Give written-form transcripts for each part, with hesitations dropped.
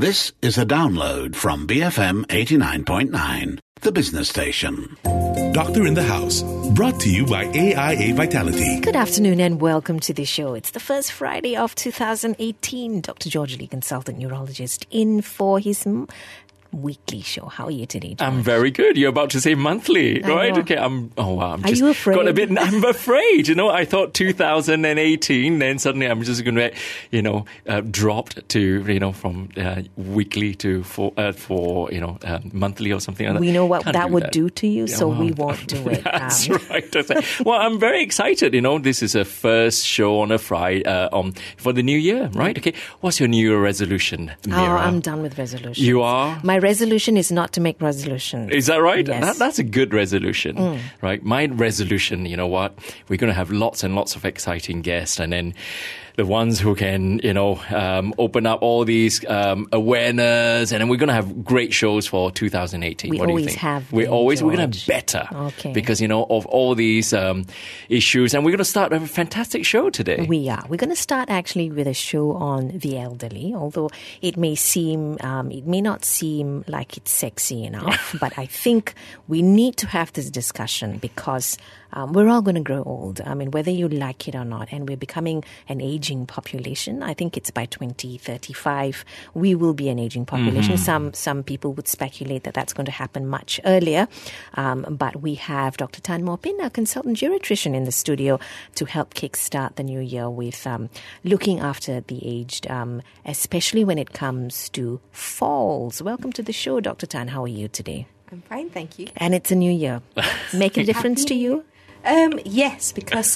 This is a download from BFM 89.9, the business station. Doctor in the House, brought to you by AIA Vitality. Good afternoon and welcome to the show. It's the first Friday of 2018. Dr. George Lee, consultant neurologist, in for his weekly show. How are you today, George? I'm very good. You're about to say monthly, right? Okay. I'm Are you afraid? I'm afraid. I thought 2018, then suddenly I'm just going to, dropped to, from weekly to for monthly or something like that. We know what Can't that do would that. do to you, so we won't do it. That's right. Well, I'm very excited. This is a first show on a Friday for the new year, right? Okay. What's your New Year resolution, Mira? Oh, I'm done with resolutions. You are? My resolution is not to make resolutions. Is that right? Yes. That's a good resolution, right? My resolution, you know what? We're going to have lots and lots of exciting guests, and then the ones who can, open up all these awareness, and then we're going to have great shows for 2018. We what do you always think? have. We're them, going to George. have better, Okay. because of all these issues, and we're going to start a fantastic show today. We are. We're going to start actually with a show on the elderly, although it may not seem like it's sexy enough, but I think we need to have this discussion because we're all going to grow old. I mean, whether you like it or not, and we're becoming an aging population. I think it's by 2035 we will be an aging population. Some people would speculate that that's going to happen much earlier, but we have Dr. Tan Mo Pin, a consultant geriatrician, in the studio to help kickstart the new year with looking after the aged, especially when it comes to falls. Welcome to the show, Dr. Tan. How are you today? I'm fine, thank you. And it's a new year. Make a difference to you? Yes, because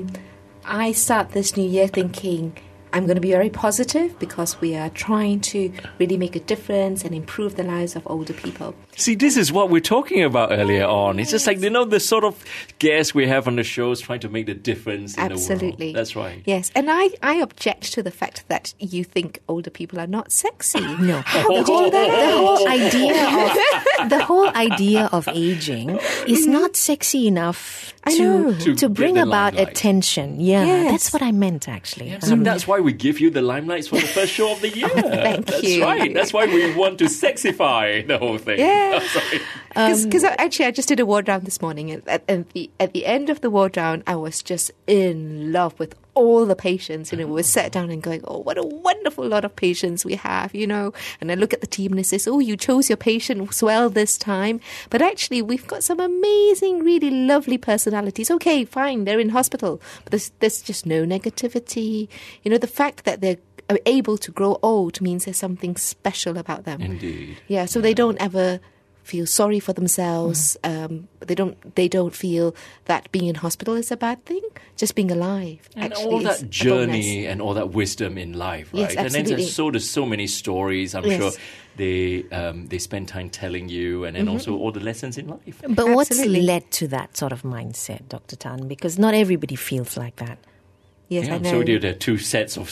I start this new year thinking I'm going to be very positive because we are trying to really make a difference and improve the lives of older people. See, this is what we're talking about earlier on. It's just like, the sort of guests we have on the shows trying to make the difference in the world. Absolutely. That's right. Yes, and I object to the fact that you think older people are not sexy. No. How could you do that? The whole idea of aging is not sexy enough I know. To bring get the about limelight. attention. Yeah, Yes. that's what I meant actually. So that's why we give you the limelights for the first show of the year. Thank That's you. right. That's why we want to sexify the whole thing. Yeah. That's right. Because actually, I just did a ward round this morning, and at the end of the ward round, I was just in love with all the patients. We were sat down and going, "Oh, what a wonderful lot of patients we have," And I look at the team and it says, "Oh, you chose your patients well this time." But actually, we've got some amazing, really lovely personalities. Okay, fine, they're in hospital, but there's just no negativity. The fact that they're able to grow old means there's something special about them. Indeed. Yeah, so they don't ever feel sorry for themselves. They don't feel that being in hospital is a bad thing. Just being alive, And actually, all is that a journey bonus. and all that wisdom in life, right? Yes, And then absolutely. there's so many stories. I'm Yes. sure they spend time telling you, and then also all the lessons in life. But what's Absolutely. led to that sort of mindset, Dr. Tan? Because not everybody feels like that. Yes, I know. So there are two sets of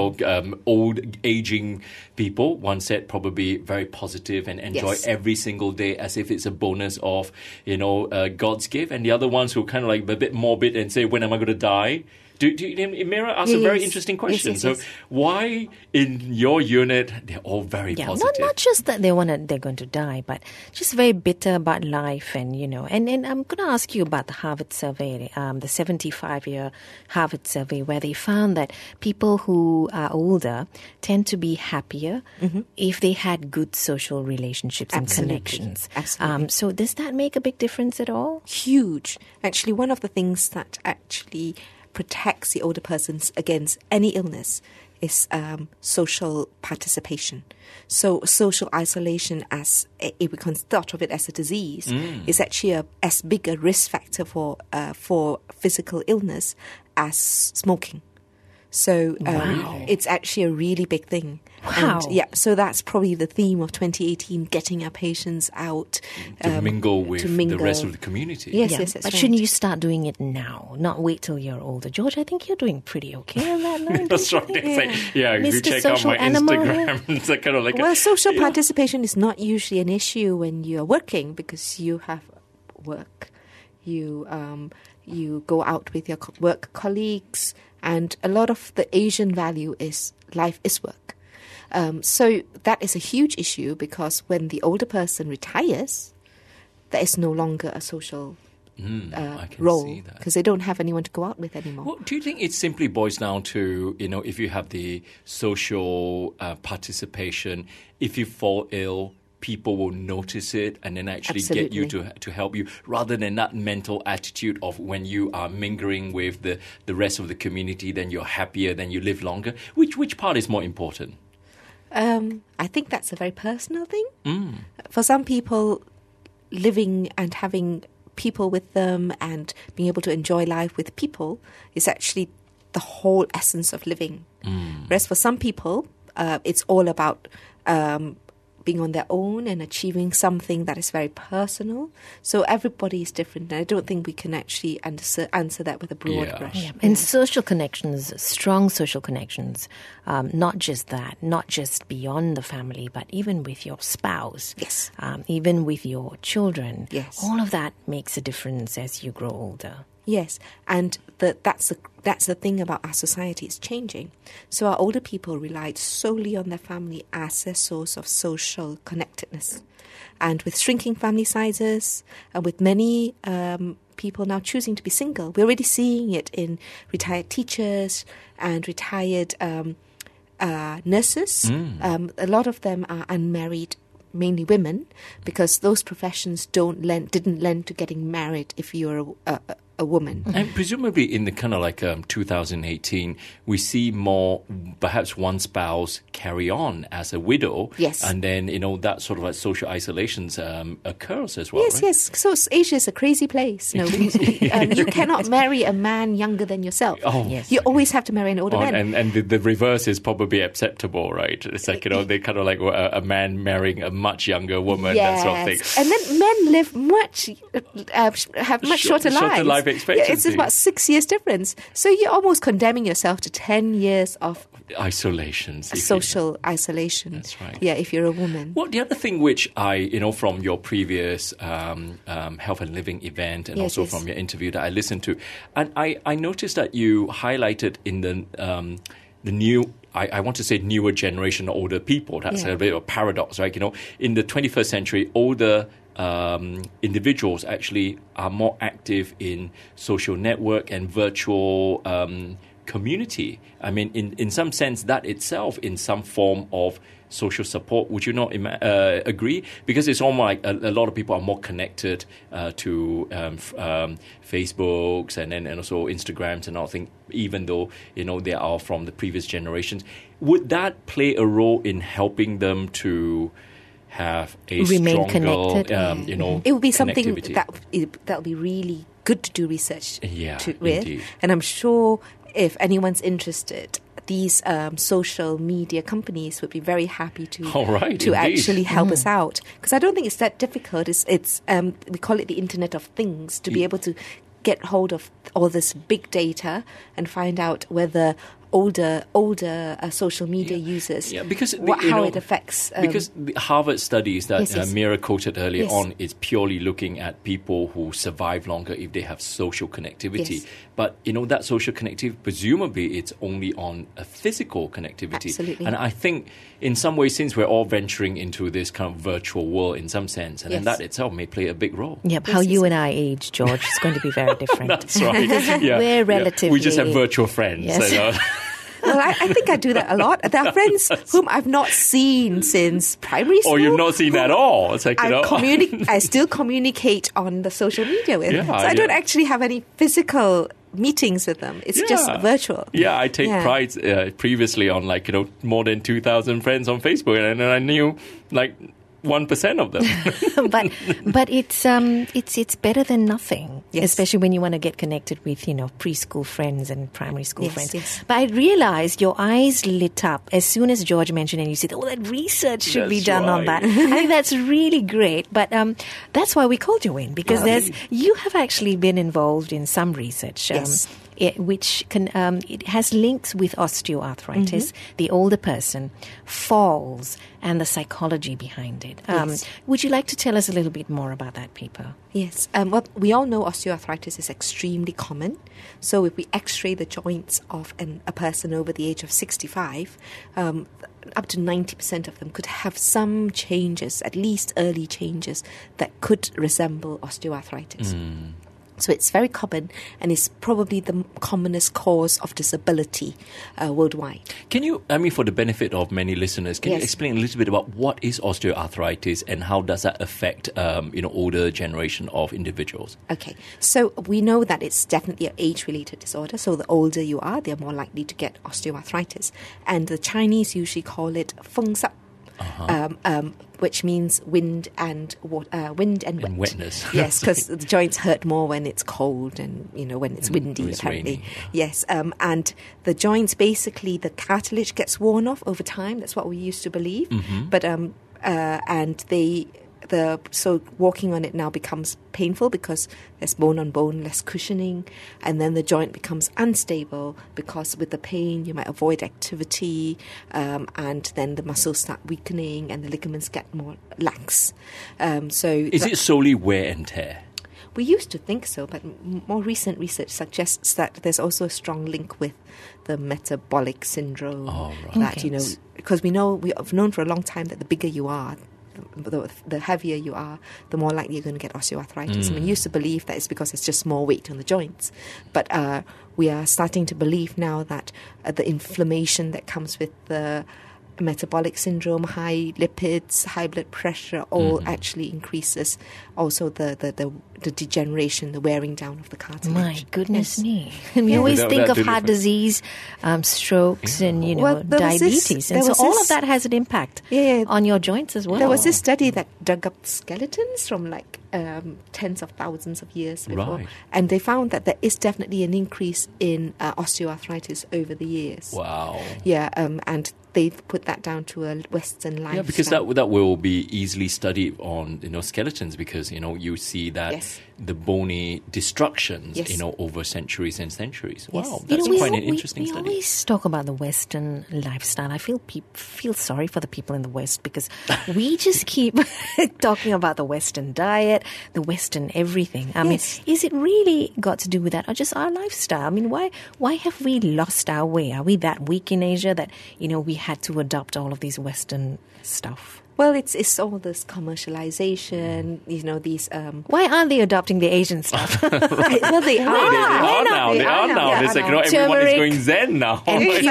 old aging people. One set probably very positive and enjoy Yes. every single day as if it's a bonus of God's gift, and the other ones who kind of like a bit morbid and say, "When am I going to die?" Mira asked a very Yes. interesting Yes, question. yes, So yes. why in your unit they're all very Yeah, positive? not just that they're going to die, but just very bitter about life, and and I'm going to ask you about the Harvard survey, the 75-year Harvard survey, where they found that people who are older tend to be happier if they had good social relationships and Absolutely. connections. Absolutely. So does that make a big difference at all? Huge. Actually, one of the things that actually protects the older persons against any illness is social participation. So social isolation, if we can thought of it as a disease, is actually as big a risk factor for physical illness as smoking. So it's actually a really big thing. Wow. And, so that's probably the theme of 2018, getting our patients out. to mingle with to the mingle. rest of the community. Yes, Yeah, yes, that's but right. shouldn't you start doing it now, not wait till you're older? George, I think you're doing pretty okay on that line. That's right. It's like, if you Mr. check out Social my Animal, Instagram, it's like kind of like Well, social participation is not usually an issue when you're working because you have work. You go out with your work colleagues, and a lot of the Asian value is life is work. So that is a huge issue, because when the older person retires, there is no longer a social I can role, see that. because they don't have anyone to go out with anymore. Well, do you think it simply boils down to, if you have the social participation, if you fall ill, people will notice it and then actually get you to help you, rather than that mental attitude of when you are mingling with the rest of the community, then you're happier, then you live longer? Which part is more important? I think that's a very personal thing. For some people, living and having people with them and being able to enjoy life with people is actually the whole essence of living. Whereas for some people, it's all about being on their own and achieving something that is very personal. So everybody is different, and I don't think we can actually answer that with a broad brush. Yeah. And social connections, strong social connections, not just that, not just beyond the family, but even with your spouse, Yes. Even with your children. Yes. All of that makes a difference as you grow older. Yes, and that's the thing about our society. It's changing. So our older people relied solely on their family as their source of social connectedness. And with shrinking family sizes, and with many people now choosing to be single, we're already seeing it in retired teachers and retired nurses. A lot of them are unmarried, mainly women, because those professions didn't lend to getting married if you're a woman. And presumably in the kind of like 2018, we see more, perhaps one spouse carry on as a widow. Yes. And then, that sort of like social isolations occurs as well, Yes, right? yes. So Asia is a crazy place. You cannot marry a man younger than yourself. Oh. Yes. You always have to marry an older man. And the reverse is probably acceptable, right? It's like, they kind of like a man marrying a much younger woman, that sort of thing. And then men live have much shorter lives. life expectancy. It's about 6 years difference. So you're almost condemning yourself to 10 years of Isolations. social isolation. That's right. Yeah, if you're a woman. Well, the other thing which I, from your previous health and living event and Yes, also yes. from your interview that I listened to, and I noticed that you highlighted in the new, I want to say newer generation, older people. That's a bit of a paradox, right? In the 21st century, older individuals actually are more active in social network and virtual community. I mean, in some sense, that itself in some form of social support. Would you not agree? Because it's almost like a lot of people are more connected to Facebooks and also Instagrams and all things, even though, they are from the previous generations. Would that play a role in helping them to have a Remain stronger, connected. It would be something connectivity? that would be really good to do research with. Indeed. And I'm sure if anyone's interested, these social media companies would be very happy to All right, to indeed. actually help us out, because I don't think it's that difficult. It's we call it the Internet of Things, to be able to get hold of all this big data and find out whether older social media users, because how it affects. Because the Harvard studies that Yes. Mira quoted earlier Yes. on is purely looking at people who survive longer if they have social connectivity. Yes. But that social connectivity, presumably, it's only on a physical connectivity. Absolutely. And I think, in some ways, since we're all venturing into this kind of virtual world, in some sense, and then Yes. that itself may play a big role. Yep, how you and I age, George, is going to be very different. That's right. Yeah. We're Yeah. relatively... We just have virtual friends. Yes. Well, I think I do that a lot. There are friends whom I've not seen since primary school. Or you've not seen at all. It's like, I still communicate on the social media with. Yeah, so I don't yeah. actually have any physical meetings with them. It's just virtual. Yeah, I take Yeah. pride previously on more than 2,000 friends on Facebook, and I knew 1% of them. but it's better than nothing, Yes. especially when you want to get connected with preschool friends and primary school Yes, friends. yes. But I realized your eyes lit up as soon as George mentioned it. You said, "Oh, that research should be That's done on right. that." I think that's really great. But that's why we called you in, because you have actually been involved in some research. Yes. it has links with osteoarthritis, the older person, falls, and the psychology behind it. Yes. Would you like to tell us a little bit more about that paper? Yes. Well, we all know osteoarthritis is extremely common. So if we x-ray the joints of a person over the age of 65, up to 90% of them could have some changes, at least early changes, that could resemble osteoarthritis. So it's very common, and it's probably the commonest cause of disability worldwide. Can you, for the benefit of many listeners, can you explain a little bit about what is osteoarthritis and how does that affect, older generation of individuals? Okay, so we know that it's definitely an age-related disorder. So the older you are, they're more likely to get osteoarthritis. And the Chinese usually call it 风湿. Which means wind and wetness. Yes, because the joints hurt more when it's cold and when it's windy. It's apparently, rainy, yes. And the joints, basically, the cartilage gets worn off over time. That's what we used to believe. But so walking on it now becomes painful because there's bone on bone, less cushioning, and then the joint becomes unstable because with the pain you might avoid activity, and then the muscles start weakening and the ligaments get more lax. Is it solely wear and tear? We used to think so, but more recent research suggests that there's also a strong link with the metabolic syndrome. Oh, right. That, because we have known for a long time that the bigger you are, the heavier you are, the more likely you're going to get osteoarthritis. We used to believe that it's because it's just more weight on the joints. But we are starting to believe now that the inflammation that comes with the metabolic syndrome, high lipids, high blood pressure, all actually increases also the degeneration, the wearing down of the cartilage. My goodness me. We always think of heart disease, strokes, and, diabetes. And so all of that has an impact on your joints as well. There was this study that dug up skeletons from tens of thousands of years before. Right. And they found that there is definitely an increase in osteoarthritis over the years. Wow. Yeah, and they've put that down to a Western lifestyle. Yeah, because that will be easily studied on skeletons, because you see that the bony destructions over centuries and centuries. Yes. Wow, that's quite an interesting we study. We always talk about the Western lifestyle. I feel sorry for the people in the West because we just keep talking about the Western diet, the Western everything. I mean, is it really got to do with that or just our lifestyle? I mean, why have we lost our way? Are we that weak in Asia that we had to adopt all of these Western stuff? Well, it's all this commercialization, these... Why aren't they adopting the Asian stuff? Well, they are. They are now. It's like, everyone is going Zen now.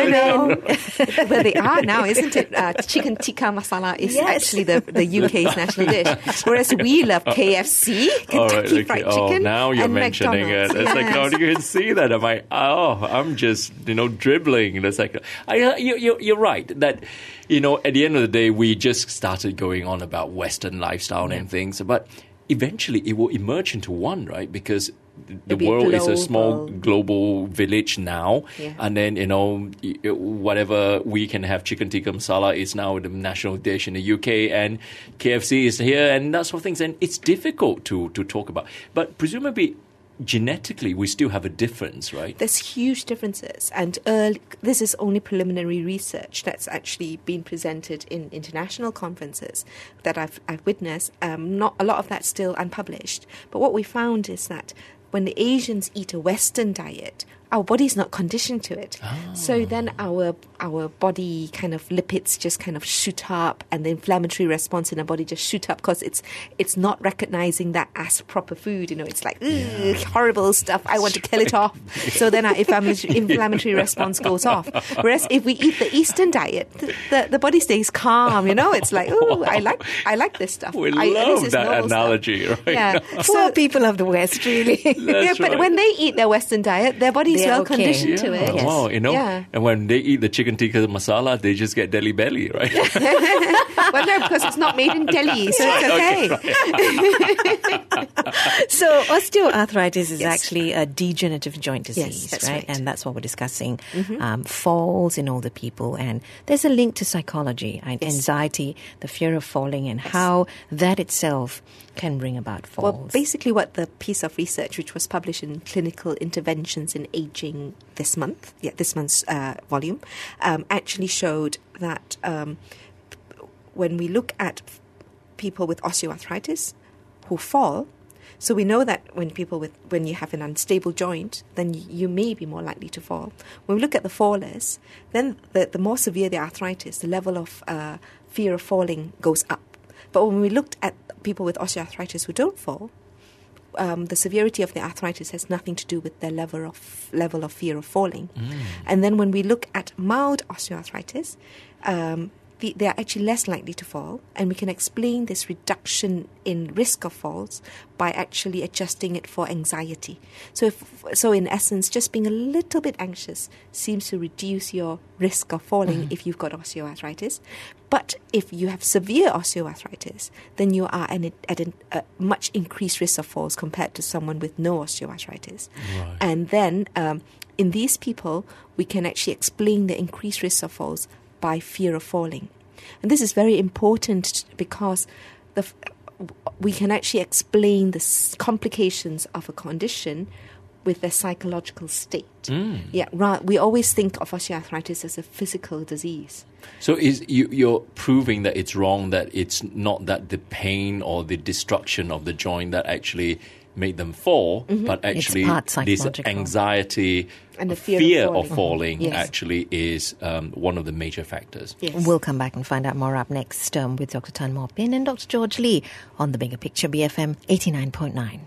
Well, they are now, isn't it? Chicken tikka masala is actually the UK's national dish. Whereas we love KFC, Kentucky Fried Chicken, now you're and mentioning McDonald's. it. It's like, no, you can see that. I'm like, I'm just, dribbling. It's like, you're right that... at the end of the day, we just started going on about Western lifestyle and things, but eventually it will emerge into one, right? Because the world is a small global village now, and then, whatever we can have, chicken tikka masala is now the national dish in the UK, and KFC is here, and that sort of things, and it's difficult to talk about. But presumably, genetically, we still have a difference, right? There's huge differences, and this is only preliminary research that's actually been presented in international conferences that I've witnessed. Not a lot of that's still unpublished, but what we found is that when the Asians eat a Western diet, our body's not conditioned to it. So then our body kind of lipids just kind of shoot up, and the inflammatory response in our body just shoot up because it's not recognizing that as proper food. It's like, horrible stuff. I want to kill it off. So then our inflammatory response goes off. Whereas if we eat the Eastern diet, the body stays calm. It's like, I like this stuff. We love that analogy, stuff. right? Yeah. Poor people of the West, really. But when they eat their Western diet, their body's well conditioned to it. Yes. Wow, and when they eat the chicken tikka masala, they just get Delhi belly, right? Well, no, because it's not made in Delhi, so it's okay. So osteoarthritis is actually a degenerative joint disease, that's right? And that's what we're discussing. Falls in older people, and there's a link to psychology and anxiety, the fear of falling, and how that itself can bring about falls. Well, basically what the piece of research, which was published in Clinical Interventions in Aging Aging this month's volume, actually showed that when we look at people with osteoarthritis who fall, so we know that when you have an unstable joint, then you may be more likely to fall. When we look at the fallers, then the more severe the arthritis, the level of fear of falling goes up. But when we looked at people with osteoarthritis who don't fall, the severity of the arthritis has nothing to do with their level of fear of falling. And then when we look at mild osteoarthritis, they are actually less likely to fall, and we can explain this reduction in risk of falls by actually adjusting it for anxiety. So in essence, just being a little bit anxious seems to reduce your risk of falling if you've got osteoarthritis. But if you have severe osteoarthritis, then you are at a much increased risk of falls compared to someone with no osteoarthritis. Right. And then in these people, we can actually explain the increased risk of falls by fear of falling. And this is very important because we can actually explain the complications of a condition with their psychological state. Yeah, right. We always think of osteoarthritis as a physical disease. So you're proving that it's wrong, that it's not that the pain or the destruction of the joint that actually made them fall, but actually this anxiety and the fear of falling actually is one of the major factors. Yes. We'll come back and find out more up next with Dr. Tan Mo Pin and Dr. George Lee on The Bigger Picture, BFM 89.9.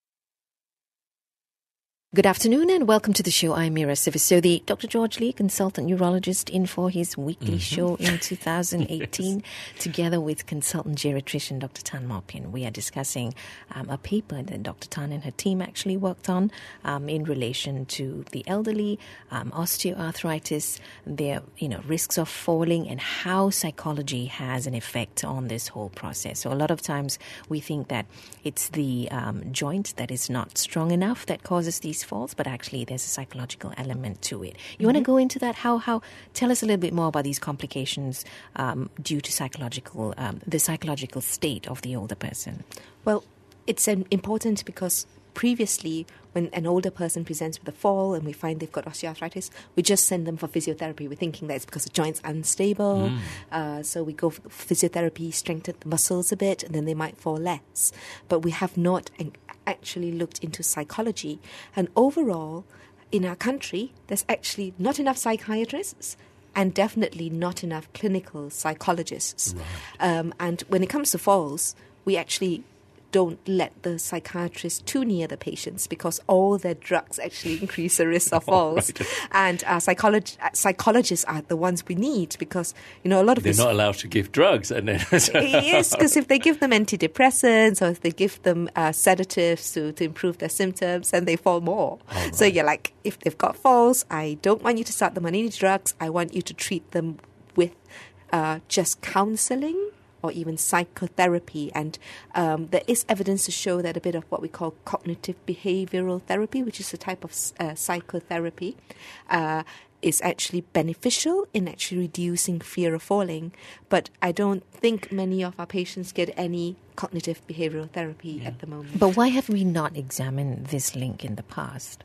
Good afternoon and welcome to the show. I'm Mira Sivisodi. Dr. George Lee, consultant neurologist, in for his weekly show in 2018, together with consultant geriatrician Dr. Tan Mo Pin. We are discussing a paper that Dr. Tan and her team actually worked on in relation to the elderly, osteoarthritis, their risks of falling, and how psychology has an effect on this whole process. So a lot of times we think that it's the joint that is not strong enough that causes these falls, but actually there's a psychological element to it. You want to go into that? How? Tell us a little bit more about these complications due to the psychological state of the older person. Well, it's important because previously, when an older person presents with a fall and we find they've got osteoarthritis, we just send them for physiotherapy. We're thinking that it's because the joint's unstable. So we go for physiotherapy, strengthen the muscles a bit, and then they might fall less. But we have not actually looked into psychology. And overall, in our country, there's actually not enough psychiatrists and definitely not enough clinical psychologists. Right. And when it comes to falls, we actually don't let the psychiatrist too near the patients because all their drugs actually increase the risk of falls. Right. And psychologists are the ones we need because, a lot of they're not allowed to give drugs. And then yes, because if they give them antidepressants or if they give them sedatives to improve their symptoms, then they fall more. Right. So you're like, if they've got falls, I don't want you to start them on any drugs. I want you to treat them with just counseling or even psychotherapy. And there is evidence to show that a bit of what we call cognitive behavioral therapy, which is a type of psychotherapy, is actually beneficial in actually reducing fear of falling. But I don't think many of our patients get any cognitive behavioral therapy at the moment. But why have we not examined this link in the past?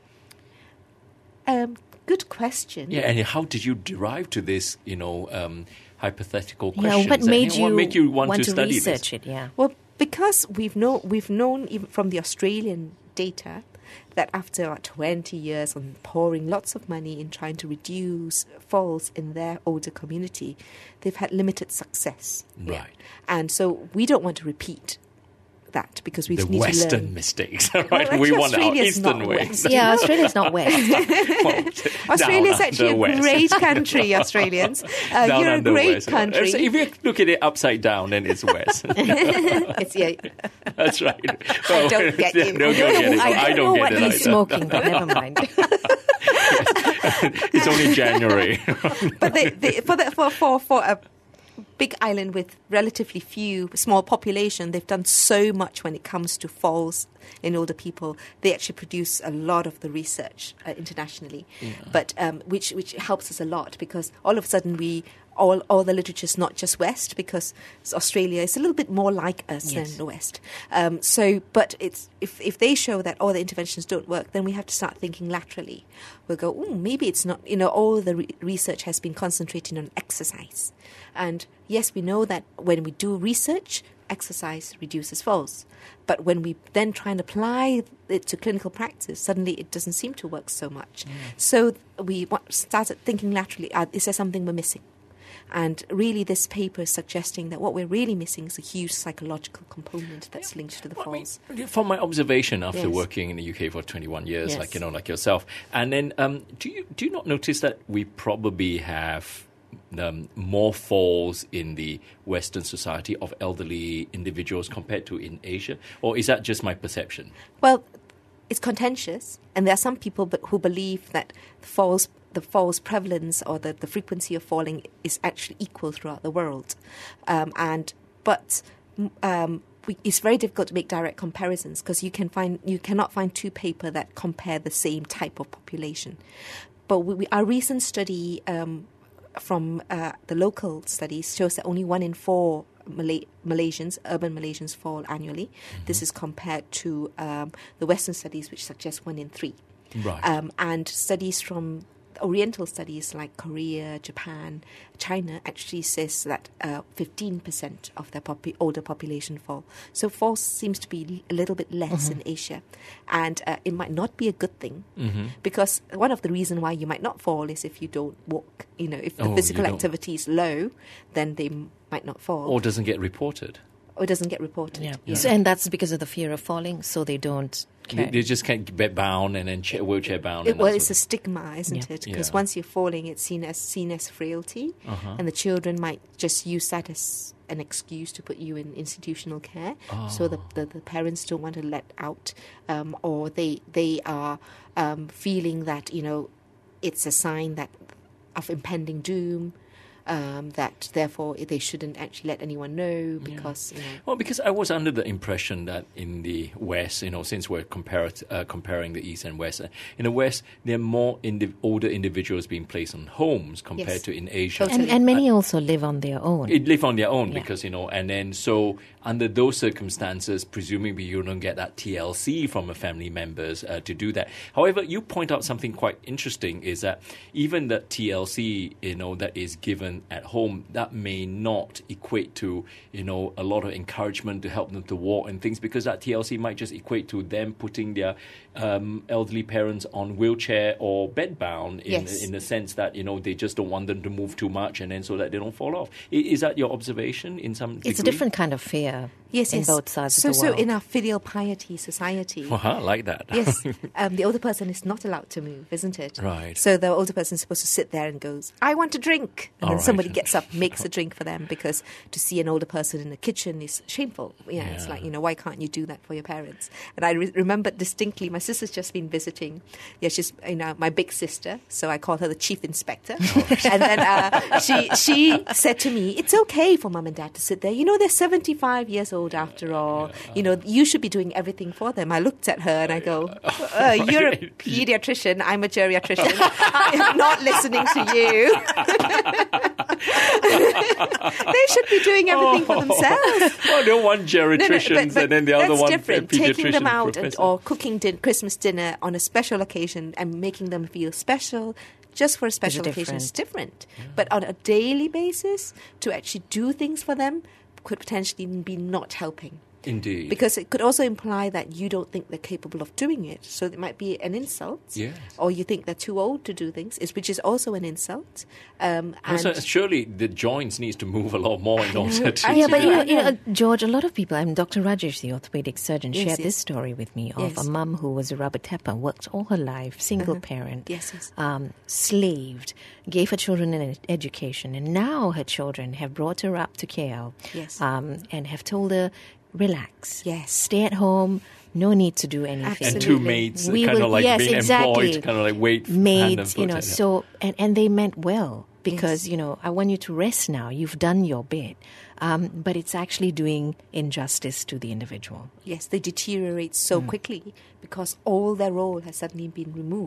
Good question. Yeah, and how did you derive to this, hypothetical questions? Yeah, what made you want to study research this? it? Yeah. Well, because we've known even from the Australian data that after about 20 years on pouring lots of money in trying to reduce falls in their older community, they've had limited success. Right. Yeah. And so we don't want to repeat that because we the need Western to learn. mistakes, right? Well, we want our Australia's Eastern not ways. West. Yeah, Australia's not West. Australia's actually a West. great country, Australians. You're a great West. country. So if you look at it upside down, then it's West. That's right. I don't get you. Don't get it. I don't know get what it he's either. smoking, but never mind. It's only January. But for a big island with relatively small population, they've done so much when it comes to falls in older people. They actually produce a lot of the research internationally, but which helps us a lot because all of a sudden we all the literature is not just West, because Australia is a little bit more like us Yes. than the West. But it's if they show that all the interventions don't work, then we have to start thinking laterally. We'll go, maybe it's not. All the research has been concentrating on exercise, and yes, we know that when we do research, exercise reduces falls. But when we then try and apply it to clinical practice, suddenly it doesn't seem to work so much. So we started thinking laterally, is there something we're missing? And really this paper is suggesting that what we're really missing is a huge psychological component that's linked to the falls. From my observation after Yes. working in the UK for 21 years, Yes. like yourself, and then do you not notice that we probably have more falls in the Western society of elderly individuals compared to in Asia? Or is that just my perception? Well, it's contentious, and there are some people who believe that the falls prevalence or the frequency of falling is actually equal throughout the world. It's very difficult to make direct comparisons because you cannot find two papers that compare the same type of population. But our recent study from the local studies shows that only 1 in 4 Malaysians, urban Malaysians, fall annually. Mm-hmm. This is compared to the Western studies, which suggest 1 in 3. Right. And studies from Oriental studies like Korea, Japan, China actually says that 15% of their older population fall. So falls seems to be a little bit less in Asia. And it might not be a good thing because one of the reasons why you might not fall is if you don't walk. If the physical activity is low, then they might not fall. Or doesn't get reported. Or it doesn't get reported. Yeah. So, and that's because of the fear of falling, so they don't care. They just can't get bound and then wheelchair bound. It's a stigma, isn't it? Because Yeah. once you're falling, it's seen as frailty, and the children might just use that as an excuse to put you in institutional care. So the parents don't want to let out, or they are feeling that it's a sign of impending doom. That therefore they shouldn't actually let anyone know because Well, because I was under the impression that in the West, since we're comparing the East and West, in the West there are more older individuals being placed on homes compared Yes. to in Asia. Totally. And many also live on their own. It live on their own because, and then so under those circumstances, presumably you don't get that TLC from a family members to do that. However, you point out something quite interesting is that even the TLC, that is given at home, that may not equate to, a lot of encouragement to help them to walk and things, because that TLC might just equate to them putting their elderly parents on wheelchair or bedbound in the sense that, they just don't want them to move too much and then so that they don't fall off. Is that your observation in some degree? It's a different kind of fear in both sides of the world. So in our filial piety society, I like that. yes, the older person is not allowed to move, isn't it? Right. So the older person is supposed to sit there and goes, I want a drink. And All then right. somebody gets up, makes a drink for them, because to see an older person in the kitchen is shameful. It's like, why can't you do that for your parents? And I remember distinctly, my sister's just been visiting. Yeah, she's, my big sister, so I call her the chief inspector. And then she said to me, it's okay for mum and dad to sit there. They're 75 years old after all. You should be doing everything for them. I looked at her and I go, you're a pediatrician, I'm a geriatrician. I'm not listening to you. They should be doing everything for themselves. Well, they want geriatricians but and then the other that's one different. pediatrician Taking them out professor. or cooking Christmas dinner on a special occasion and making them feel special just for a special occasion is different. But on a daily basis, to actually do things for them could potentially be not helping. Indeed. Because it could also imply that you don't think they're capable of doing it. So it might be an insult. Yes. Or you think they're too old to do things, which is also an insult. Also, surely the joints needs to move a lot more in order to... Yeah, to but do that. George, a lot of people, Dr. Rajesh, the orthopedic surgeon, Yes, shared yes. this story with me of Yes. a mum who was a rubber tapper, worked all her life, single parent, Yes, yes. slaved, gave her children an education, and now her children have brought her up to KL Yes. and have told her, relax, Yes. stay at home, no need to do anything. And Absolutely. two maids We kind will- of like yes, being exactly. employed, kind of like wait, hand and Maids, foot, yeah. so, and they meant well because, I want you to rest now. You've done your bit. But it's actually doing injustice to the individual. Yes, they deteriorate so quickly because all their role has suddenly been removed.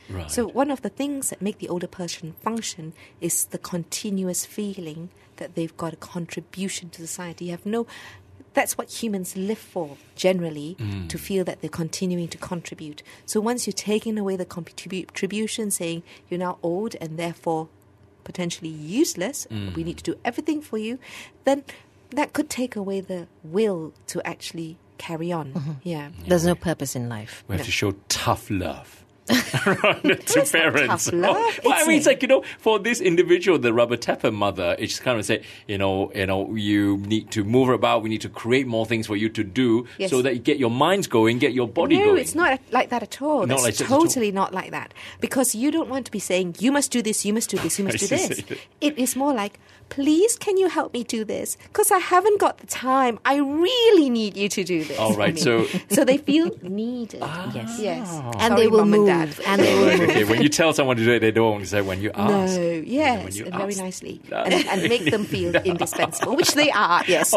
Right. So one of the things that make the older person function is the continuous feeling that they've got a contribution to society. That's what humans live for, generally, to feel that they're continuing to contribute. So once you're taking away the contribution, saying you're now old and therefore potentially useless, we need to do everything for you, then that could take away the will to actually carry on. Yeah. There's no purpose in life. We have to show tough love. To parents. Tough love. Well, I mean, it's like, for this individual, the rubber tapper mother, it's kind of say, you need to move about, we need to create more things for you to do so that you get your minds going, get your body going. No, it's not like that at all. Not That's like that at all. totally not like that. Because you don't want to be saying, you must do this, you must do this, you must do this. It is more like, please, can you help me do this? Because I haven't got the time. I really need you to do this. All right, for me. So they feel needed. Yes. Yes. And Sorry, they will Mum and move. Dad. And they will move. Okay, when you tell someone to do it, they don't say when you ask. No, When yes, you and very ask. nicely. And make them feel indispensable, which they are, yes.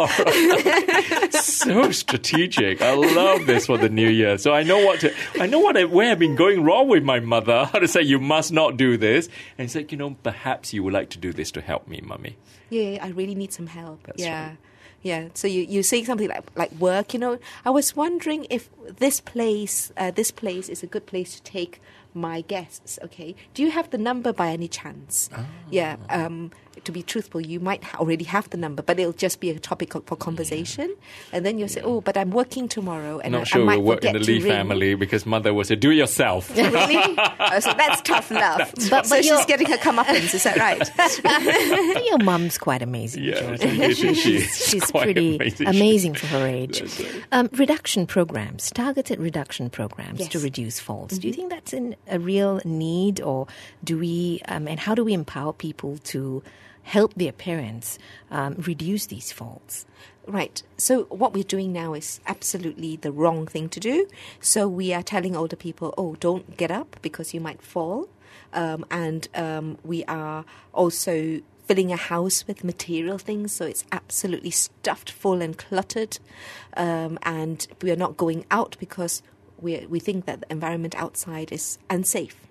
So strategic. I love this for the new year. So I know where I've been going wrong with my mother. How to say you must not do this, and it's like, perhaps you would like to do this to help me, mummy. Yeah, I really need some help. That's yeah. right. Yeah, so you say something like work. I was wondering if this place is a good place to take my guests. Okay, do you have the number by any chance? Yeah. To be truthful, you might already have the number, but it'll just be a topic for conversation. And then you'll say, "Oh, but I'm working tomorrow, and Not I sure might we'll work in forget the to Lee ring." family because mother will say, "Do it yourself." Really? So that's tough love. But she's getting her comeuppance. Is that right? Your mum's quite amazing, Yeah, George. she's quite pretty amazing. amazing for her age. That's Reduction programs, targeted reduction programs to Yes. reduce falls. Do you think that's a real need, or do we? And how do we empower people to help their parents reduce these falls? Right. So what we're doing now is absolutely the wrong thing to do. So we are telling older people, oh, don't get up because you might fall. And we are also filling a house with material things, so it's absolutely stuffed full and cluttered. And we are not going out because we think that the environment outside is unsafe.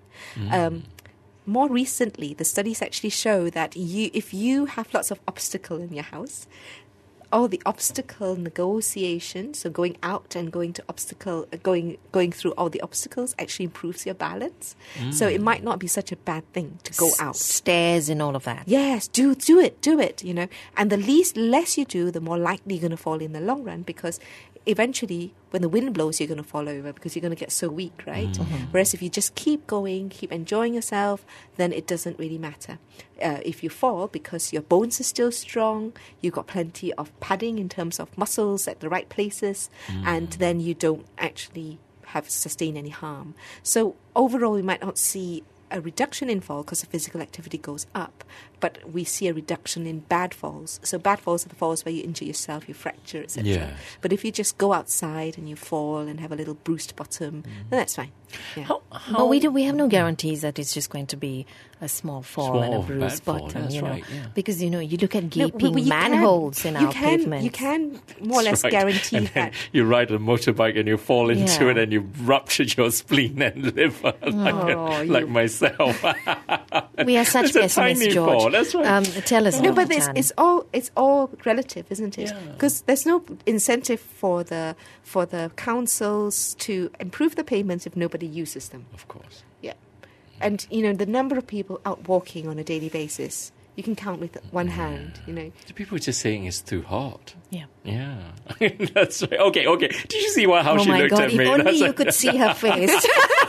More recently, the studies actually show that if you have lots of obstacle in your house, all the obstacle negotiation, so going out and going through all the obstacles actually improves your balance. So it might not be such a bad thing to go out. Stairs and all of that. Yes, do it, And the less you do, the more likely you're going to fall in the long run, because eventually when the wind blows, you're going to fall over because you're going to get so weak, right? Whereas if you just keep going, keep enjoying yourself, then it doesn't really matter. If you fall, because your bones are still strong, you've got plenty of padding in terms of muscles at the right places, and then you don't actually have sustained any harm. So overall, we might not see a reduction in fall because the physical activity goes up, but we see a reduction in bad falls. So bad falls are the falls where you injure yourself, you fracture, etc. Yes. But if you just go outside and you fall and have a little bruised bottom, then that's fine. Yeah. But we have no guarantees that it's just going to be a small fall and a Small, bruised bad fall, bottom, that's right, yeah. Because you look at No, gaping but you manholes in our pavements. You can more or less Right. guarantee And then that. you ride a motorbike and you fall into Yeah. it and you rupture your spleen and liver like myself. We are such It's a pessimists, tiny George. fall, that's right. Tell us, No, Dr. but Tan. it's all relative, isn't it? Because there's no incentive for the councils to improve the payments if nobody uses them. Of course. Yeah, and the number of people out walking on a daily basis, you can count with one hand. The people are just saying it's too hot. Yeah. Yeah. That's right. Okay. Did you see how Oh she my looked God! at If me? only That's you like- could see her face.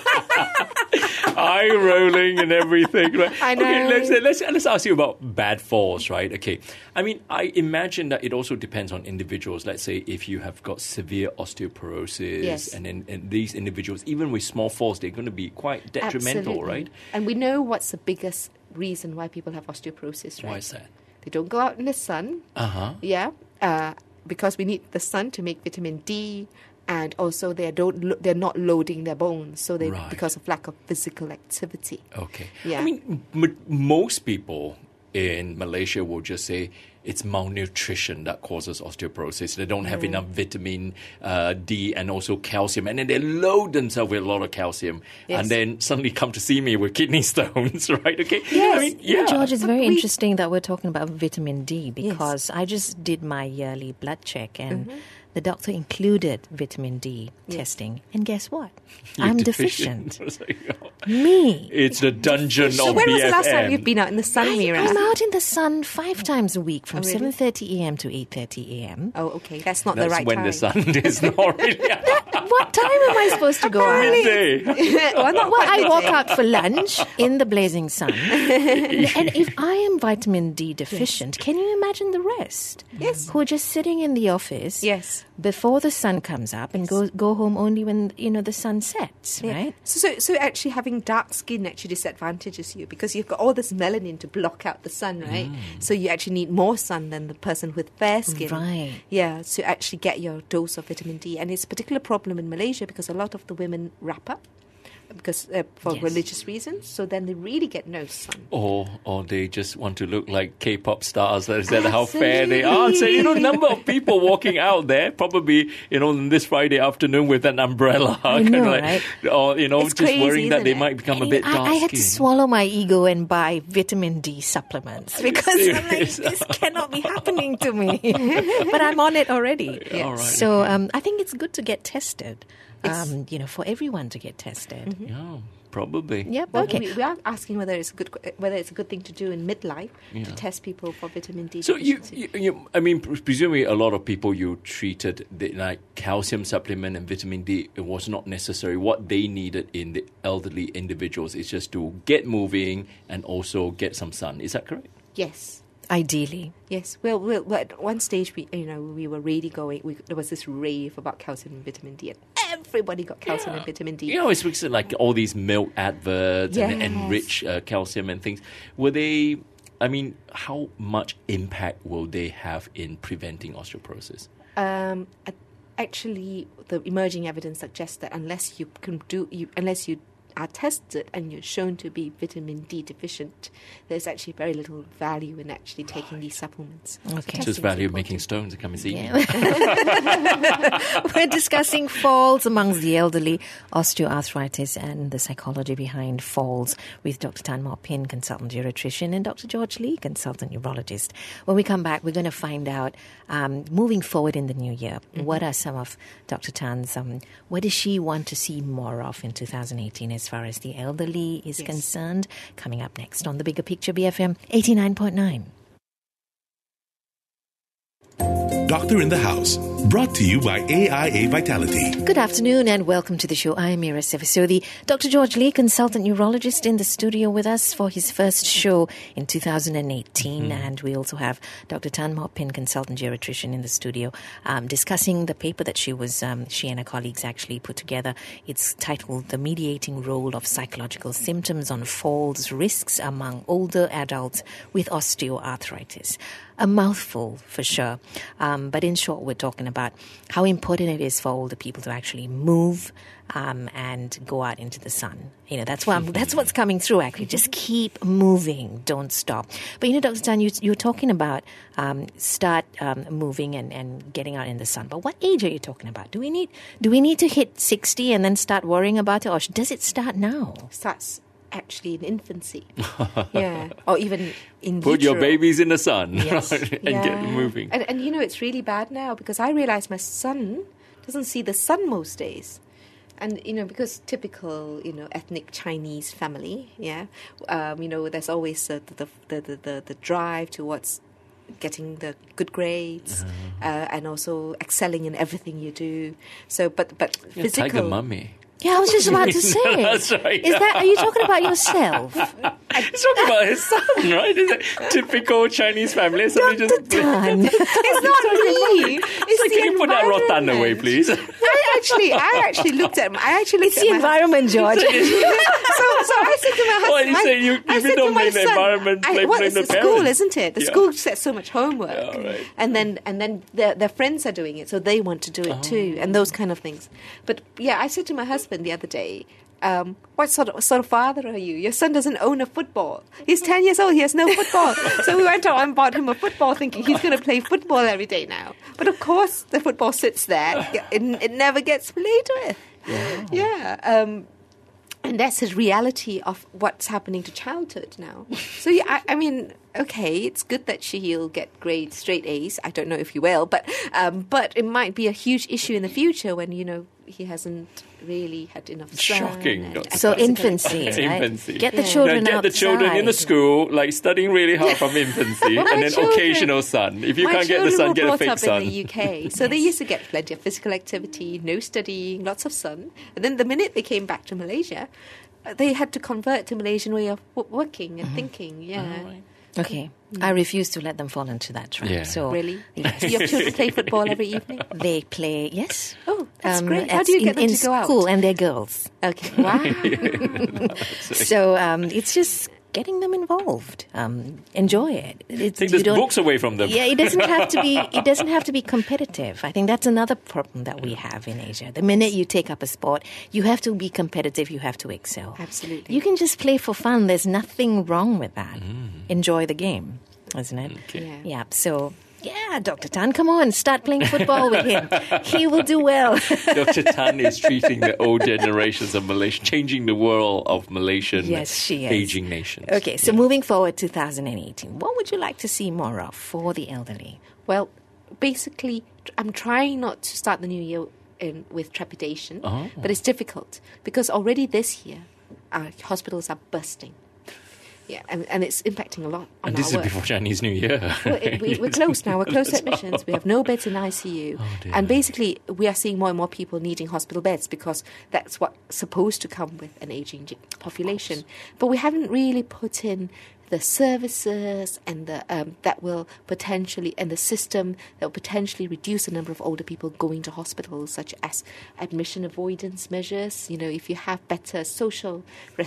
eye rolling and everything. Right? I know. Okay, let's ask you about bad falls, right? Okay. I mean, I imagine that it also depends on individuals. Let's say if you have got severe osteoporosis, Yes. and these individuals, even with small falls, they're going to be quite detrimental, Absolutely. right? And we know what's the biggest reason why people have osteoporosis, right? Why is that? They don't go out in the sun. Yeah, because we need the sun to make vitamin D, and also they're not loading their bones, so they Right. because of lack of physical activity. Okay. Yeah. I mean, most people in Malaysia will just say, it's malnutrition that causes osteoporosis. They don't have enough vitamin D and also calcium. And then they load themselves with a lot of calcium. Yes. And then suddenly come to see me with kidney stones, right? Okay. Yes. I mean, yeah. George, it's very interesting that we're talking about vitamin D because I just did my yearly blood check and the doctor included vitamin D testing. And guess what? I'm deficient. Me. It's the dungeon So of when was the last time BFM. you've been out in the sun, Mira? I'm out in the sun 5 times a week from Oh, really? 7:30 a.m. to 8:30 a.m. Oh, okay. That's not That's the right when time. the sun is not really What time am I supposed to go out? midday. Well, not Well, I quite walk midday. out for lunch in the blazing sun. And if I am vitamin D deficient, can you imagine the rest? Yes. Who are just sitting in the office Yes. before the sun comes up and go home only when, the sun sets, Yeah. right? So actually having dark skin actually disadvantages you because you've got all this melanin to block out the sun, right? So you actually need more sun than the person with fair skin. Right. Yeah, to actually get your dose of vitamin D. And it's a particular problem in Malaysia because a lot of the women wrap up because for Yes. religious reasons. So then they really get no sun. Or they just want to look like K-pop stars. Is that how fair they are? So, number of people walking out there, probably, this Friday afternoon with an umbrella. I know, right? Or, It's just crazy, worrying that isn't they it? might become a And bit I had dark-skinned. to swallow my ego and buy vitamin D supplements because I'm like, this cannot be happening to me. But I'm on it already. All right, So I think it's good to get tested, for everyone to get tested. Yeah, probably. Yep, Well, okay. we are asking whether it's a good thing to do in midlife to test people for vitamin D. So deficiency. presumably a lot of people you treated like calcium supplement and vitamin D, it was not necessary. What they needed in the elderly individuals is just to get moving and also get some sun. Is that correct? Yes. Ideally. Yes. Well, at one stage, we were really going. There was this rave about calcium and vitamin D, and everybody got calcium and vitamin D. It's because like all these milk adverts and Yes. enrich calcium and things. Were they? I mean, how much impact will they have in preventing osteoporosis? Actually, the emerging evidence suggests that unless you are tested and you're shown to be vitamin D deficient, there's actually very little value in actually taking these supplements. Okay. Just value of making stones and come and see me. We're discussing falls amongst the elderly, osteoarthritis, and the psychology behind falls with Dr. Tan Mok Pin, consultant geriatrician, and Dr. George Lee, consultant urologist. When we come back, we're going to find out, moving forward in the new year, what are some of Dr. Tan's, what does she want to see more of in 2018 as far as the elderly is concerned? Coming up next on The Bigger Picture, BFM 89.9. Doctor in the House, brought to you by AIA Vitality. Good afternoon and welcome to the show. I am Mira Sevasodi. Dr. George Lee, consultant urologist, in the studio with us for his first show in 2018. And we also have Dr. Tan Mok Pin, consultant geriatrician, in the studio, discussing the paper that she and her colleagues actually put together. It's titled The Mediating Role of Psychological Symptoms on Falls Risks Among Older Adults with Osteoarthritis. A mouthful for sure. But in short, we're talking about how important it is for older people to actually move and go out into the sun. That's what's coming through, actually. Just keep moving. Don't stop. But, Dr. Tan, you're talking about start moving and getting out in the sun. But what age are you talking about? Do we need to hit 60 and then start worrying about it? Or does it start now? Starts actually in infancy. Yeah. Or even in Put your vitro. babies in the sun Yes. right, and get moving. And it's really bad now because I realize my son doesn't see the sun most days. And, because typical, ethnic Chinese family, there's always the drive towards getting the good grades and also excelling in everything you do. So, but Yeah, physical... Tiger mummy. Yeah, I was just about to say. That's right. Are you talking about yourself? He's talking about his son, right? Is it typical Chinese family? Somebody Dr. Tan. It's not me. It's So the can you put that rotan away, environment. please? I actually looked at It's the environment, George. So I said to my husband, Well, you say if you don't blame the environment, blame it's the the school, parents. isn't it? The Yeah. school sets so much homework, Yeah, right. and then their friends are doing it, so they want to do it too, and those kind of things. But yeah, I said to my husband the other day, what sort of father are you? Your son doesn't own a football. He's 10 years old. He has no football. So we went out and bought him a football thinking he's going to play football every day now. But of course, the football sits there. It never gets played with. Yeah. And that's his reality of what's happening to childhood now. So, yeah, I mean, okay, it's good that he'll get grades, straight A's. I don't know if he will, but it might be a huge issue in the future when, he hasn't really had enough sun. Shocking. So infancy, right? Infancy. Get the children Get outside. the children in the school, like studying really hard from infancy, and then occasional sun. If you can't get the sun, get a fake My sun. children were brought up in the UK, so they used to get plenty of physical activity, no studying, lots of sun. And then the minute they came back to Malaysia, they had to convert to Malaysian way of working and thinking. Yeah. Right. Okay. I refuse to let them fall into that trap. Yeah. So Really? Yes. Do your children play football every evening? They play, yes. Oh, that's great. How do you get them in to go out? school, and they're girls. Okay. Wow. So it's just getting them involved. Enjoy it. Take those books away from them. Yeah, it doesn't have to be. It doesn't have to be competitive. I think that's another problem that we have in Asia. The minute you take up a sport, you have to be competitive. You have to excel. Absolutely. You can just play for fun. There's nothing wrong with that. Enjoy the game, isn't it? Okay. Yeah. So. Yeah, Dr. Tan, come on, start playing football with him. He will do well. Dr. Tan is treating the old generations of Malaysia, changing the world of Malaysian Yes, she is. aging nations. Okay, so moving forward, 2018, what would you like to see more of for the elderly? Well, basically, I'm trying not to start the new year with trepidation, but it's difficult because already this year, our hospitals are bursting. Yeah, and it's impacting a lot on And this our is work. before Chinese New Year. Well, we're closed now. We're closed to admissions. We have no beds in ICU. Oh, dear. And basically, we are seeing more and more people needing hospital beds because that's what's supposed to come with an aging population. But we haven't really put in the services and the that will potentially, and the system that will potentially reduce the number of older people going to hospitals, such as admission avoidance measures. If you have better social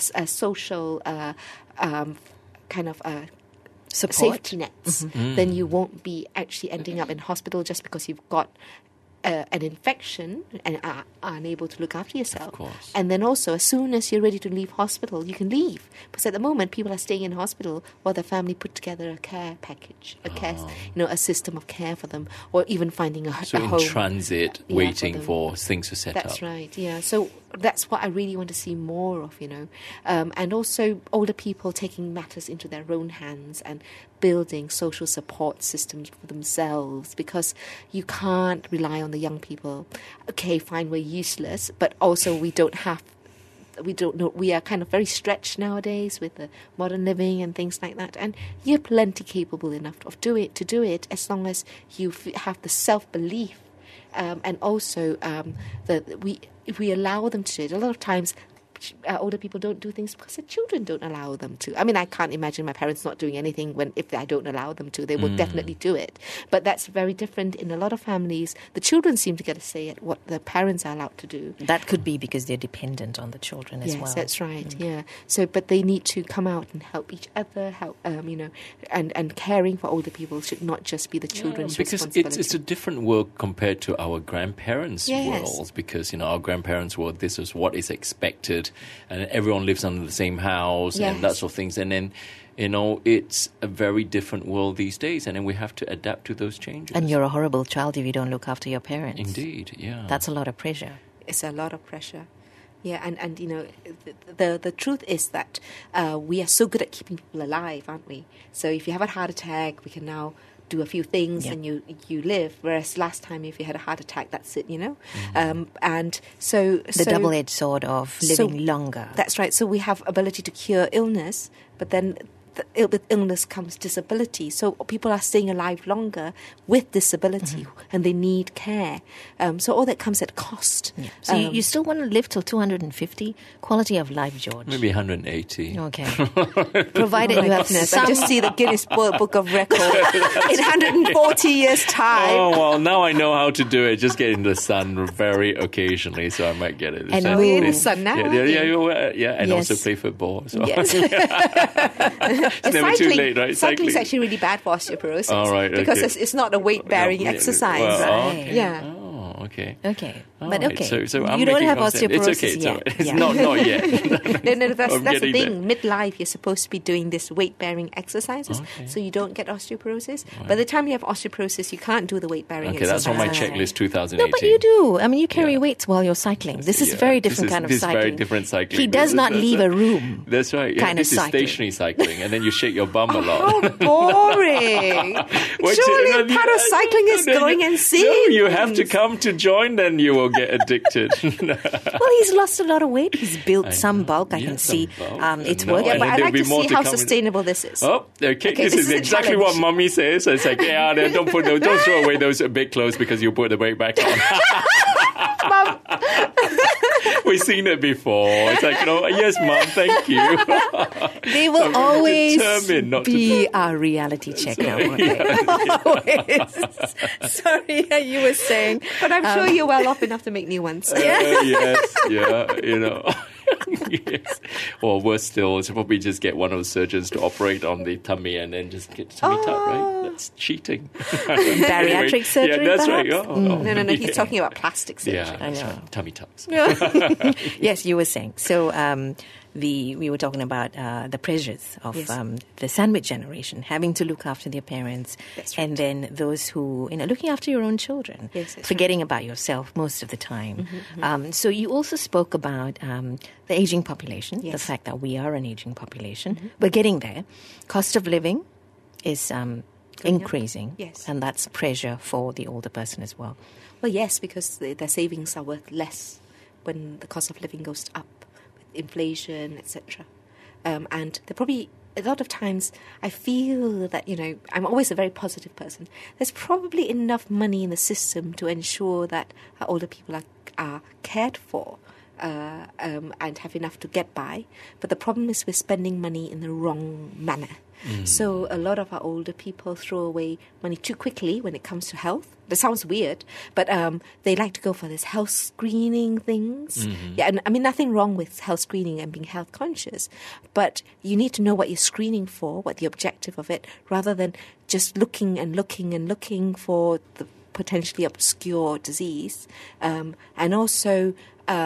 kind of Support? safety nets, then you won't be actually ending up in hospital just because you've got an infection and are unable to look after yourself. Of course. And then also, as soon as you're ready to leave hospital, you can leave. Because at the moment, people are staying in hospital while their family put together a care package, a system of care for them, or even finding a So in home. transit, Yeah, waiting them. for things to set That's up. right, yeah. So that's what I really want to see more of, and also older people taking matters into their own hands and building social support systems for themselves, because you can't rely on the young people. Okay, fine, we're useless, but also we don't know, we are kind of very stretched nowadays with the modern living and things like that, and you're plenty capable enough to do it as long as you have the self-belief. And also, if we allow them to do it, a lot of times older people don't do things because their children don't allow them to. I mean, I can't imagine my parents not doing anything if I don't allow them to. They will definitely do it. But that's very different in a lot of families. The children seem to get a say at what the parents are allowed to do. That could be because they're dependent on the children as well. Yes, that's right. Yeah. So, but they need to come out and help each other. And caring for older people should not just be the children's because responsibility. it's a different world compared to our grandparents' Yes. worlds. Because our grandparents' world, this is what is expected, and everyone lives under the same house and that Yes. sort of things. And then, it's a very different world these days, and then we have to adapt to those changes. And you're a horrible child if you don't look after your parents. Indeed, yeah. That's a lot of pressure. It's a lot of pressure. Yeah, and the truth is that we are so good at keeping people alive, aren't we? So if you have a heart attack, we can now do a few things and you live. Whereas last time, if you had a heart attack, that's it, And so The double-edged sword of living longer. That's right. So we have ability to cure illness, but then with illness comes disability. So people are staying alive longer with disability, and they need care. So all that comes at cost. Yeah. So you still want to live till 250? Quality of life, George. Maybe 180. Okay. Provided you have I some... just see the Guinness Book of Records in 140 years' time. Oh, well, now I know how to do it. Just get in the sun very occasionally, so I might get it. And Oh, you're in the sun now, Yeah, aren't you? and Yes. also play football. So. Yes. It's never too late, right? Cycling is Cycling. actually really bad for osteoporosis. All right, because okay. it's not a weight-bearing Yeah, exercise. well, Right. okay. Yeah. Oh, okay. Okay. But Right, okay, so I'm you don't making have concept. osteoporosis It's okay. It's yet. all right. It's Yeah. not yet. No, that's I'm the getting thing. Midlife, you're supposed to be doing this weight-bearing exercises, so you don't get osteoporosis. By the time you have osteoporosis, you can't do the weight-bearing Okay, that's on exercises. my checklist 2018. No, but you do. I mean, you carry Yeah. weights while you're cycling. This is Yeah, very different kind of this is cycling. very different cycling. He does not leave a room. That's right. Yeah, kind of this is cycling. stationary cycling, and then you shake your bum a lot. How boring! Wait, Surely no, part of cycling is going and seeing. No, you have to come to join, then you will get addicted. Well, he's lost a lot of weight. He's built some bulk. I Yeah, can some see. bulk. It's No, working. Yeah, and but then I'd there'll like be to more see to how come in. sustainable this is. Oh, okay. Okay, This is a exactly what challenge. Mummy says. It's like, yeah, then don't throw away those big clothes because you put the weight back on. Mum, We've seen it before. It's like, yes, Mum, thank you. They will I'm always determined not to be our reality check now. won't they? Always. Sorry, you were saying. but I'm sure you're well off enough to make new ones. Yes, yeah, yes. Or worse still, it's probably just get one of the surgeons to operate on the tummy and then just get the tummy tuck, right? That's cheating. Bariatric surgery, Yeah, that's right. perhaps? No, he's talking about plastic surgery. Yeah, that's know. right. Tummy tucks. Yes, you were saying. So we were talking about the pressures of Yes. the sandwich generation, having to look after their parents, That's right. and then those who, looking after your own children, Yes, that's forgetting about yourself most of the time. Mm-hmm, So you also spoke about the aging population, the Yes. fact that we are an aging population. We're getting there. Cost of living is increasing, Yes. and that's pressure for the older person as well. Well, yes, because their savings are worth less when the cost of living goes up with inflation, etc. And they're probably a lot of times I feel that I'm always a very positive person. There's probably enough money in the system to ensure that our older people are cared for. And have enough to get by. But the problem is we're spending money in the wrong manner. So a lot of our older people throw away money too quickly when it comes to health. That sounds weird, but they like to go for this health screening things. Yeah, and I mean, nothing wrong with health screening and being health conscious, but you need to know what you're screening for, what the objective of it, rather than just looking and looking and looking for the potentially obscure disease. And also,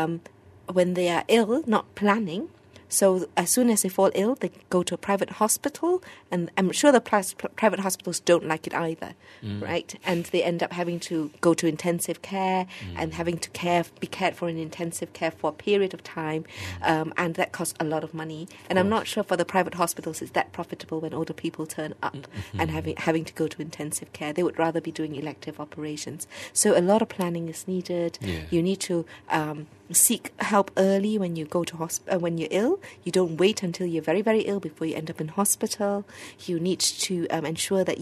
when they are ill, not planning. So as soon as they fall ill, they go to a private hospital, and I'm sure the private hospitals don't like it either, right? And they end up having to go to intensive care and having to be cared for in intensive care for a period of time, and that costs a lot of money. And I'm not sure for the private hospitals it's that profitable when older people turn up and having to go to intensive care. They would rather be doing elective operations. So a lot of planning is needed. Yeah. You need to seek help early when you go to when you're ill. You don't wait until you're very, very ill before you end up in hospital. You need to ensure that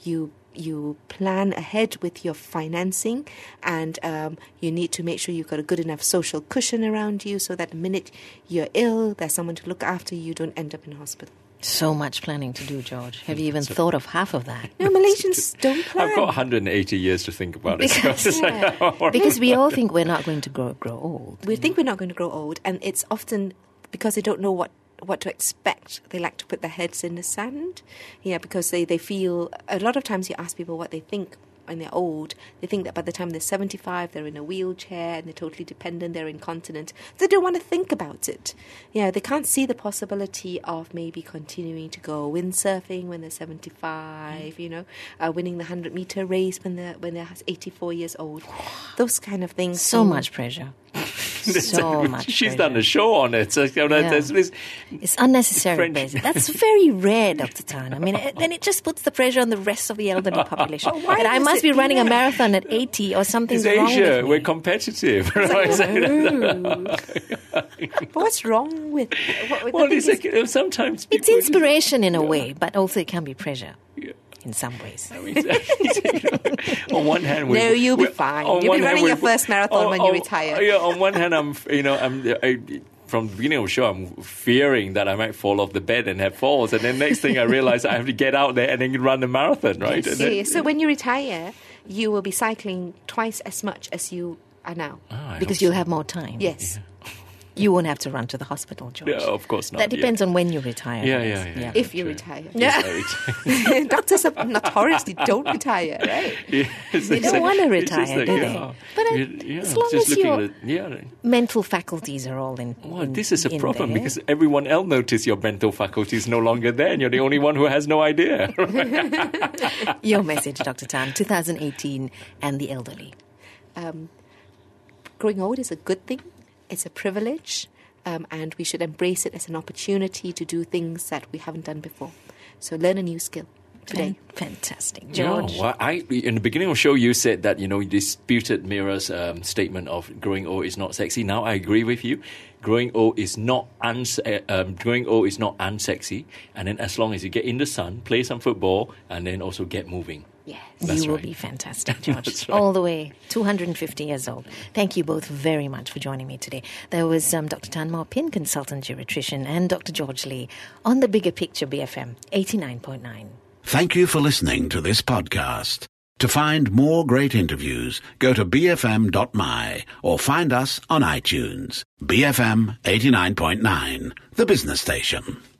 you plan ahead with your financing, and you need to make sure you've got a good enough social cushion around you so that the minute you're ill, there's someone to look after you, you don't end up in hospital. So much planning to do, George. Have you even thought of half of that? No, Malaysians don't plan. I've got 180 years to think about it. Because we all think we're not going to grow old. We think we're not going to grow old, and it's often because they don't know what to expect. They like to put their heads in the sand, because they feel, a lot of times you ask people what they think when they're old. They think that by the time they're 75, they're in a wheelchair and they're totally dependent, they're incontinent. They don't want to think about it. They can't see the possibility of maybe continuing to go windsurfing when they're 75, winning the 100-meter race when they're 84 years old. Those kind of things. So much pressure. So much She's pressure. done a show on it. So, there's this It's unnecessary French- pressure. That's very rare, Dr. Tan. I mean, then it just puts the pressure on the rest of the elderly population. why And I does must it be do running a that? marathon at 80 or something's It's wrong Asia. with me. We're competitive. But what's wrong with... Well, it's like, sometimes It's people inspiration in a way, but also it can be pressure Yeah. in some ways. On one hand, No, you'll be fine. You'll be running your first marathon when you retire. Yeah, on one hand, from the beginning of the show, I'm fearing that I might fall off the bed and have falls, and then next thing I realize I have to get out there and then run the marathon, right? And Okay, then- so when you retire, you will be cycling twice as much as you are now. I Because hope you'll so. have more time. Yes. You won't have to run to the hospital, George. No, of course not. That depends on when you retire. Yeah. If you True. retire. Yeah. Doctors are notoriously don't retire, right? They don't want to retire, do they? But as long as your mental faculties are all in. Well, this is a in problem there. because everyone else notices your mental faculty is no longer there and you're the only one who has no idea. Your message, Dr. Tan, 2018 and the elderly. Growing old is a good thing. It's a privilege, and we should embrace it as an opportunity to do things that we haven't done before. So learn a new skill today. Fantastic. George? No, well, in the beginning of the show, you said that, you disputed Mira's statement of growing old is not sexy. Now I agree with you. Growing old is not unsexy. And then as long as you get in the sun, play some football, and then also get moving. Yes. You will right. be fantastic, George. That's right. All the way, 250 years old. Thank you both very much for joining me today. There was Dr. Tan Mao Pin, consultant geriatrician, and Dr. George Lee on the Bigger Picture BFM 89.9. Thank you for listening to this podcast. To find more great interviews, go to bfm.my or find us on iTunes. BFM 89.9, the business station.